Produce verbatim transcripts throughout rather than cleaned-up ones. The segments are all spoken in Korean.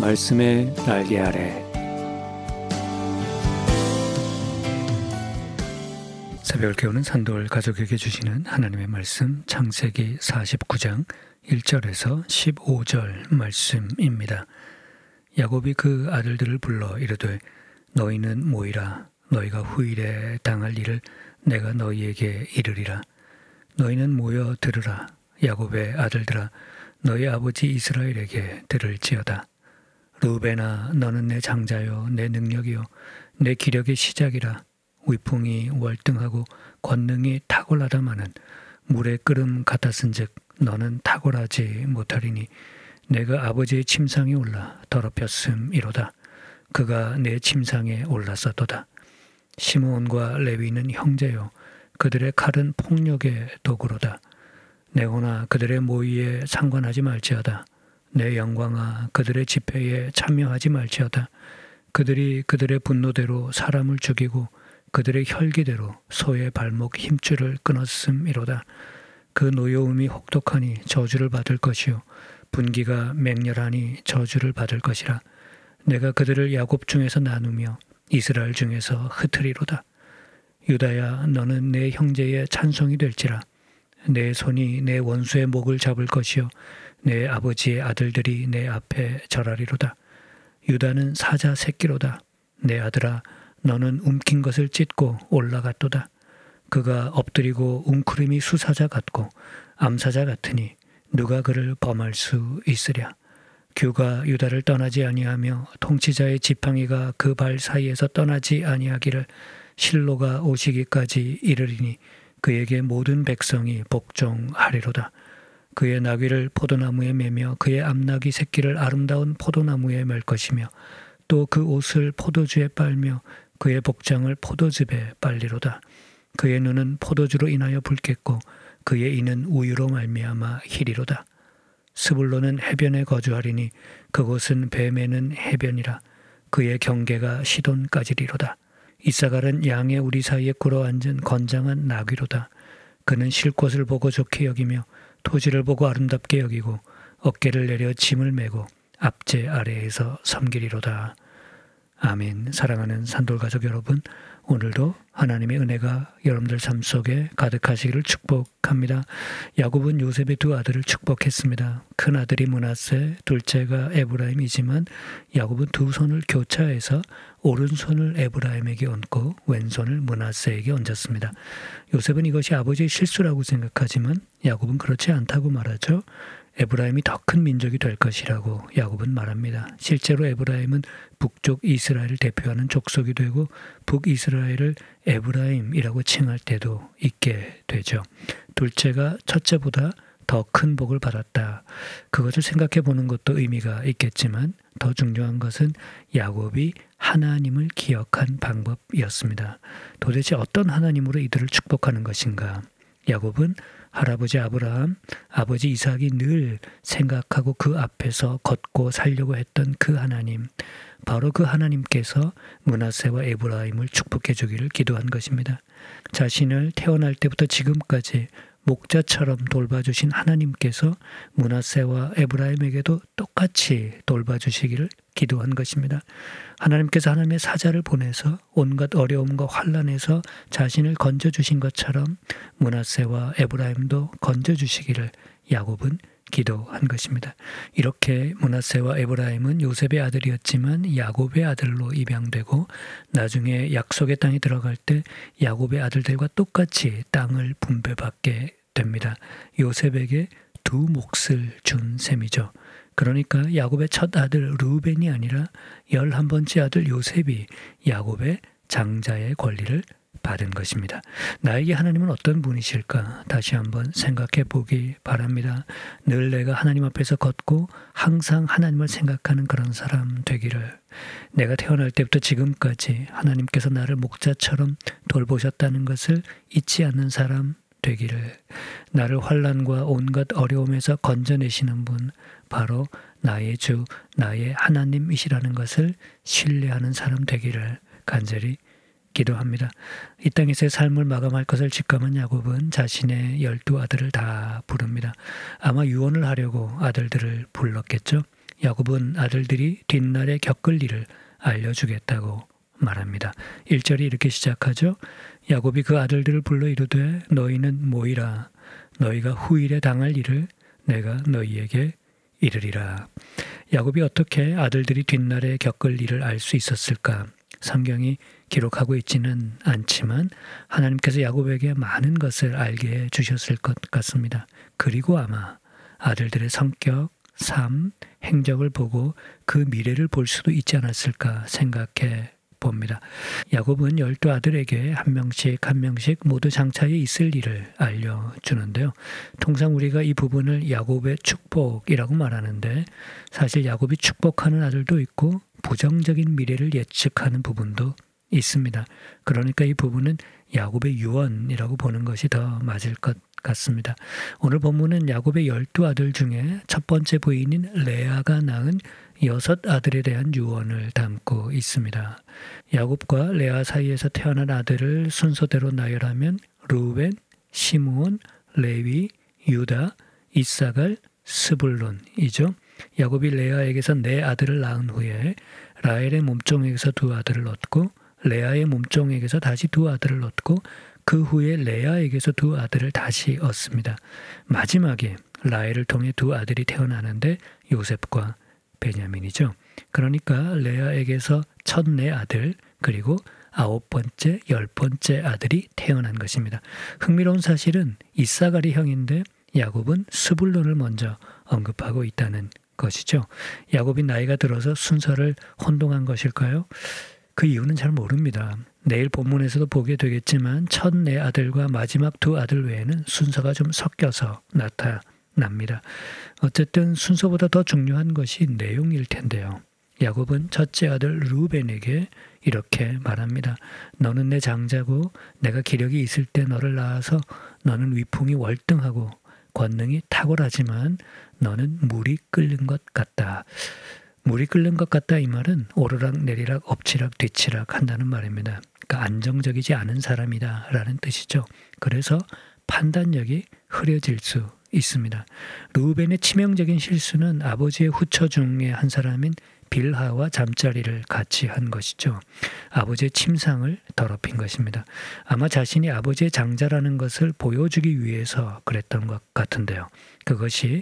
말씀의 날개 아래. 새벽을 깨우는 산돌 가족에게 주시는 하나님의 말씀, 창세기 사십구 장 일 절에서 십오 절 말씀입니다. 야곱이 그 아들들을 불러 이르되 너희는 모이라. 너희가 후일에 당할 일을 내가 너희에게 이르리라. 너희는 모여 들으라. 야곱의 아들들아, 너희 아버지 이스라엘에게 들을지어다. 르우벤아, 너는 내 장자요 내 능력이요 내 기력의 시작이라. 위풍이 월등하고 권능이 탁월하다마는 물의 끓음 같았은즉 너는 탁월하지 못하리니 내가 아버지의 침상에 올라 더럽혔음이로다. 그가 내 침상에 올랐었도다. 시므온과 레위는 형제요 그들의 칼은 폭력의 도구로다. 내호나 그들의 모의에 상관하지 말지어다. 내 영광아, 그들의 집회에 참여하지 말지어다. 그들이 그들의 분노대로 사람을 죽이고 그들의 혈기대로 소의 발목 힘줄을 끊었음이로다. 그 노여움이 혹독하니 저주를 받을 것이요 분기가 맹렬하니 저주를 받을 것이라. 내가 그들을 야곱 중에서 나누며 이스라엘 중에서 흩으리로다. 유다야, 너는 내 형제의 찬송이 될지라. 내 손이 내 원수의 목을 잡을 것이요 내 아버지의 아들들이 내 앞에 절하리로다. 유다는 사자 새끼로다. 내 아들아, 너는 움킨 것을 찢고 올라갔도다. 그가 엎드리고 웅크림이 수사자 같고 암사자 같으니 누가 그를 범할 수 있으랴. 규가 유다를 떠나지 아니하며 통치자의 지팡이가 그 발 사이에서 떠나지 아니하기를 실로가 오시기까지 이르리니 그에게 모든 백성이 복종하리로다. 그의 나귀를 포도나무에 매며 그의 암나귀 새끼를 아름다운 포도나무에 맬 것이며 또 그 옷을 포도주에 빨며 그의 복장을 포도즙에 빨리로다. 그의 눈은 포도주로 인하여 붉겠고 그의 이는 우유로 말미암아 희리로다. 스불론은 해변에 거주하리니 그곳은 배 매는 해변이라. 그의 경계가 시돈까지리로다. 이사갈은 양의 우리 사이에 꿇어앉은 건장한 나귀로다. 그는 쉴 곳을 보고 좋게 여기며 토지를 보고 아름답게 여기고 어깨를 내려 짐을 메고 압제 아래에서 섬기리로다. 아멘. 사랑하는 산돌가족 여러분, 오늘도 하나님의 은혜가 여러분들 삶 속에 가득하시기를 축복합니다. 야곱은 요셉의 두 아들을 축복했습니다. 큰 아들이 므낫세, 둘째가 에브라임이지만 야곱은 두 손을 교차해서 오른손을 에브라임에게 얹고 왼손을 므낫세에게 얹었습니다. 요셉은 이것이 아버지의 실수라고 생각하지만 야곱은 그렇지 않다고 말하죠. 에브라임이 더 큰 민족이 될 것이라고 야곱은 말합니다. 실제로 에브라임은 북쪽 이스라엘을 대표하는 족속이 되고 북이스라엘을 에브라임이라고 칭할 때도 있게 되죠. 둘째가 첫째보다 더 큰 복을 받았다. 그것을 생각해 보는 것도 의미가 있겠지만 더 중요한 것은 야곱이 하나님을 기억한 방법이었습니다. 도대체 어떤 하나님으로 이들을 축복하는 것인가? 야곱은 할아버지 아브라함, 아버지 이삭이 늘 생각하고 그 앞에서 걷고 살려고 했던 그 하나님, 바로 그 하나님께서 므낫세와 에브라임을 축복해 주기를 기도한 것입니다. 자신을 태어날 때부터 지금까지 목자처럼 돌봐주신 하나님께서 므낫세와 에브라임에게도 똑같이 돌봐주시기를 기도한 것입니다. 하나님께서 하나님의 사자를 보내서 온갖 어려움과 환난에서 자신을 건져주신 것처럼 므낫세와 에브라임도 건져주시기를 야곱은 기도한 것입니다. 이렇게 므낫세와 에브라임은 요셉의 아들이었지만 야곱의 아들로 입양되고 나중에 약속의 땅에 들어갈 때 야곱의 아들들과 똑같이 땅을 분배받게 됩니다. 요셉에게 두 몫을 준 셈이죠. 그러니까 야곱의 첫 아들 르우벤이 아니라 열한 번째 아들 요셉이 야곱의 장자의 권리를 받은 것입니다. 나에게 하나님은 어떤 분이실까? 다시 한번 생각해 보기 바랍니다. 늘 내가 하나님 앞에서 걷고 항상 하나님을 생각하는 그런 사람 되기를. 내가 태어날 때부터 지금까지 하나님께서 나를 목자처럼 돌보셨다는 것을 잊지 않는 사람 되기를. 나를 환난과 온갖 어려움에서 건져내시는 분, 바로 나의 주, 나의 하나님이시라는 것을 신뢰하는 사람 되기를 간절히 기도합니다. 이 땅에서의 삶을 마감할 것을 직감한 야곱은 자신의 열두 아들을 다 부릅니다. 아마 유언을 하려고 아들들을 불렀겠죠. 야곱은 아들들이 뒷날에 겪을 일을 알려주겠다고 말합니다. 일 절이 이렇게 시작하죠. 야곱이 그 아들들을 불러 이르되 너희는 모이라. 너희가 후일에 당할 일을 내가 너희에게 이르리라. 야곱이 어떻게 아들들이 뒷날에 겪을 일을 알 수 있었을까? 성경이 기록하고 있지는 않지만 하나님께서 야곱에게 많은 것을 알게 해 주셨을 것 같습니다. 그리고 아마 아들들의 성격, 삶, 행적을 보고 그 미래를 볼 수도 있지 않았을까 생각해 봅니다. 야곱은 열두 아들에게 한 명씩 한 명씩 모두 장차에 있을 일을 알려주는데요. 통상 우리가 이 부분을 야곱의 축복이라고 말하는데 사실 야곱이 축복하는 아들도 있고 부정적인 미래를 예측하는 부분도 있습니다. 그러니까 이 부분은 야곱의 유언이라고 보는 것이 더 맞을 것 같습니다. 오늘 본문은 야곱의 열두 아들 중에 첫 번째 부인인 레아가 낳은 여섯 아들에 대한 유언을 담고 있습니다. 야곱과 레아 사이에서 태어난 아들을 순서대로 나열하면 루벤, 시므온, 레위, 유다, 이사갈, 스불론이죠. 야곱이 레아에게서 네 아들을 낳은 후에 라헬의 몸종에게서 두 아들을 얻고 레아의 몸종에게서 다시 두 아들을 얻고 그 후에 레아에게서 두 아들을 다시 얻습니다. 마지막에 라헬을 통해 두 아들이 태어나는데 요셉과 베냐민이죠. 그러니까 레아에게서 첫 네 아들 그리고 아홉 번째, 열 번째 아들이 태어난 것입니다. 흥미로운 사실은 이사갈이 형인데 야곱은 스불론을 먼저 언급하고 있다는 것이죠. 야곱이 나이가 들어서 순서를 혼동한 것일까요? 그 이유는 잘 모릅니다. 내일 본문에서도 보게 되겠지만 첫 네 아들과 마지막 두 아들 외에는 순서가 좀 섞여서 나타납니다. 어쨌든 순서보다 더 중요한 것이 내용일 텐데요. 야곱은 첫째 아들 루벤에게 이렇게 말합니다. 너는 내 장자고 내가 기력이 있을 때 너를 낳아서 너는 위풍이 월등하고 권능이 탁월하지만 너는 물이 끓는 것 같다. 물이 끓는 것 같다 이 말은 오르락 내리락 엎치락 뒤치락 한다는 말입니다. 그러니까 안정적이지 않은 사람이다 라는 뜻이죠. 그래서 판단력이 흐려질 수 있습니다. 르우벤의 치명적인 실수는 아버지의 후처 중에 한 사람인 빌하와 잠자리를 같이 한 것이죠. 아버지의 침상을 더럽힌 것입니다. 아마 자신이 아버지의 장자라는 것을 보여주기 위해서 그랬던 것 같은데요. 그것이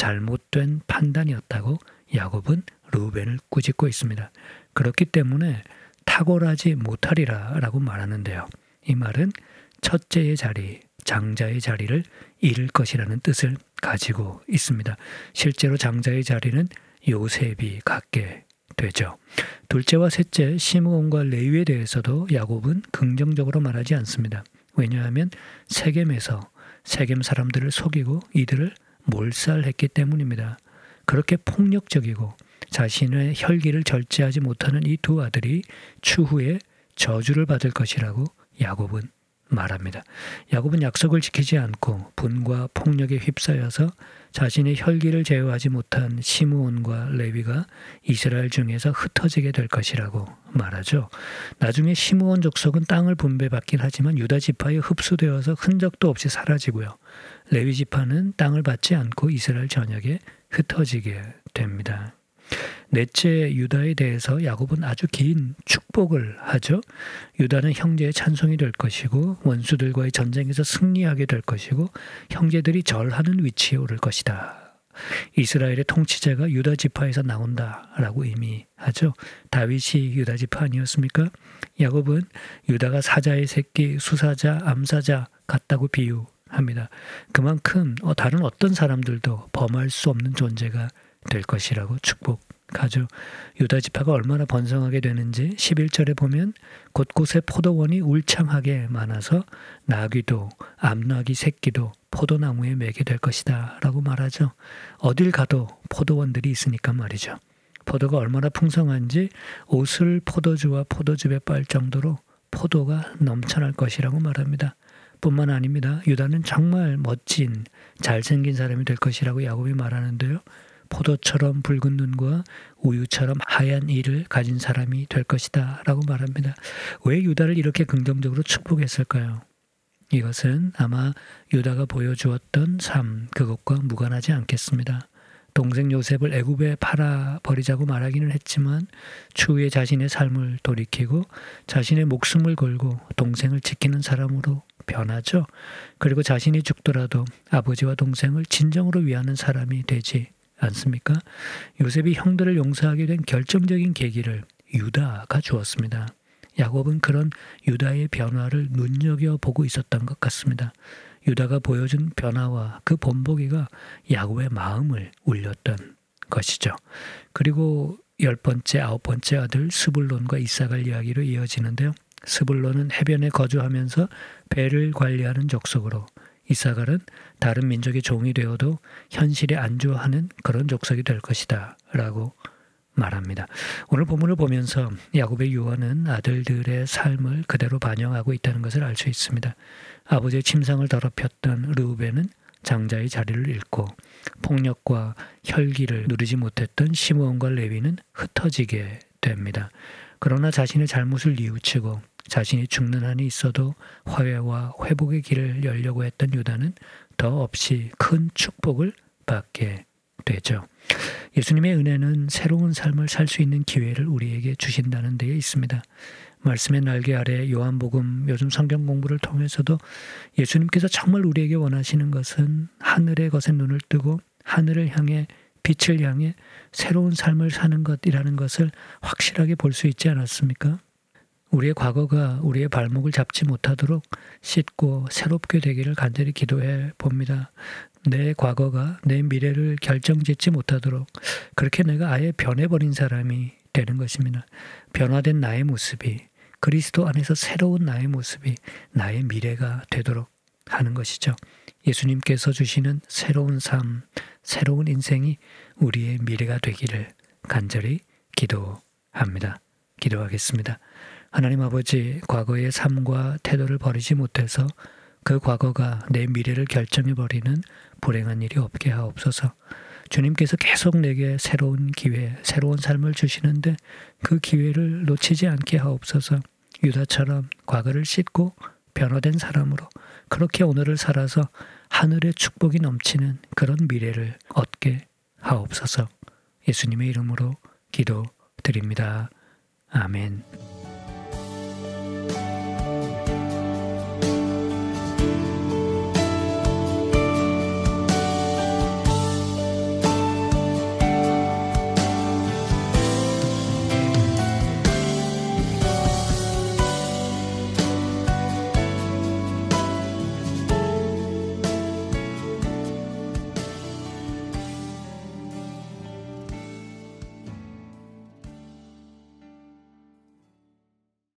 잘못된 판단이었다고 야곱은 르우벤을 꾸짖고 있습니다. 그렇기 때문에 탁월하지 못하리라 라고 말하는데요. 이 말은 첫째의 자리, 장자의 자리를 잃을 것이라는 뜻을 가지고 있습니다. 실제로 장자의 자리는 요셉이 갖게 되죠. 둘째와 셋째 시므온과 레위에 대해서도 야곱은 긍정적으로 말하지 않습니다. 왜냐하면 세겜에서 세겜 사람들을 속이고 이들을 몰살했기 때문입니다. 그렇게 폭력적이고 자신의 혈기를 절제하지 못하는 이 두 아들이 추후에 저주를 받을 것이라고 야곱은 말합니다. 야곱은 약속을 지키지 않고 분과 폭력에 휩싸여서 자신의 혈기를 제어하지 못한 시므온과 레위가 이스라엘 중에서 흩어지게 될 것이라고 말하죠. 나중에 시므온 족속은 땅을 분배받긴 하지만 유다 지파에 흡수되어서 흔적도 없이 사라지고요. 레위 지파는 땅을 받지 않고 이스라엘 전역에 흩어지게 됩니다. 넷째 유다에 대해서 야곱은 아주 긴 축복을 하죠. 유다는 형제의 찬송이 될 것이고 원수들과의 전쟁에서 승리하게 될 것이고 형제들이 절하는 위치에 오를 것이다. 이스라엘의 통치자가 유다 지파에서 나온다라고 의미하죠. 다윗이 유다 지파 아니었습니까? 야곱은 유다가 사자의 새끼, 수사자, 암사자 같다고 비유합니다. 그만큼 다른 어떤 사람들도 범할 수 없는 존재가 될 것이라고 축복하죠. 유다 지파가 얼마나 번성하게 되는지 십일 절에 보면 곳곳에 포도원이 울창하게 많아서 나귀도 암나귀 새끼도 포도나무에 매게 될 것이다 라고 말하죠. 어딜 가도 포도원들이 있으니까 말이죠. 포도가 얼마나 풍성한지 옷을 포도주와 포도즙에 빨 정도로 포도가 넘쳐날 것이라고 말합니다. 뿐만 아닙니다. 유다는 정말 멋진 잘생긴 사람이 될 것이라고 야곱이 말하는데요. 포도처럼 붉은 눈과 우유처럼 하얀 이를 가진 사람이 될 것이다 라고 말합니다. 왜 유다를 이렇게 긍정적으로 축복했을까요? 이것은 아마 유다가 보여주었던 삶, 그것과 무관하지 않겠습니다. 동생 요셉을 애굽에 팔아 버리자고 말하기는 했지만 추후에 자신의 삶을 돌이키고 자신의 목숨을 걸고 동생을 지키는 사람으로 변하죠. 그리고 자신이 죽더라도 아버지와 동생을 진정으로 위하는 사람이 되지 않습니까? 요셉이 형들을 용서하게 된 결정적인 계기를 유다가 주었습니다. 야곱은 그런 유다의 변화를 눈여겨보고 있었던 것 같습니다. 유다가 보여준 변화와 그 본보기가 야곱의 마음을 울렸던 것이죠. 그리고 열 번째, 아홉 번째 아들 스불론과 이사갈 이야기로 이어지는데요. 스불론은 해변에 거주하면서 배를 관리하는 족속으로, 이사갈은 다른 민족의 종이 되어도 현실에 안주하는 그런 족속이 될 것이다 라고 말합니다. 오늘 본문을 보면서 야곱의 유언은 아들들의 삶을 그대로 반영하고 있다는 것을 알 수 있습니다. 아버지의 침상을 더럽혔던 르우벤은 장자의 자리를 잃고 폭력과 혈기를 누리지 못했던 시므온과 레위는 흩어지게 됩니다. 그러나 자신의 잘못을 뉘우치고 자신이 죽는 한이 있어도 화해와 회복의 길을 열려고 했던 유다는 더 없이 큰 축복을 받게 되죠. 예수님의 은혜는 새로운 삶을 살 수 있는 기회를 우리에게 주신다는 데에 있습니다. 말씀의 날개 아래 요한복음 요즘 성경 공부를 통해서도 예수님께서 정말 우리에게 원하시는 것은 하늘의 것에 눈을 뜨고 하늘을 향해 빛을 향해 새로운 삶을 사는 것이라는 것을 확실하게 볼 수 있지 않았습니까? 우리의 과거가 우리의 발목을 잡지 못하도록 씻고 새롭게 되기를 간절히 기도해 봅니다. 내 과거가 내 미래를 결정짓지 못하도록 그렇게 내가 아예 변해버린 사람이 되는 것입니다. 변화된 나의 모습이 그리스도 안에서 새로운 나의 모습이 나의 미래가 되도록 하는 것이죠. 예수님께서 주시는 새로운 삶, 새로운 인생이 우리의 미래가 되기를 간절히 기도합니다. 기도하겠습니다. 하나님 아버지, 과거의 삶과 태도를 버리지 못해서 그 과거가 내 미래를 결정해버리는 불행한 일이 없게 하옵소서. 주님께서 계속 내게 새로운 기회, 새로운 삶을 주시는데 그 기회를 놓치지 않게 하옵소서. 유다처럼 과거를 씻고 변화된 사람으로 그렇게 오늘을 살아서 하늘의 축복이 넘치는 그런 미래를 얻게 하옵소서. 예수님의 이름으로 기도드립니다. 아멘.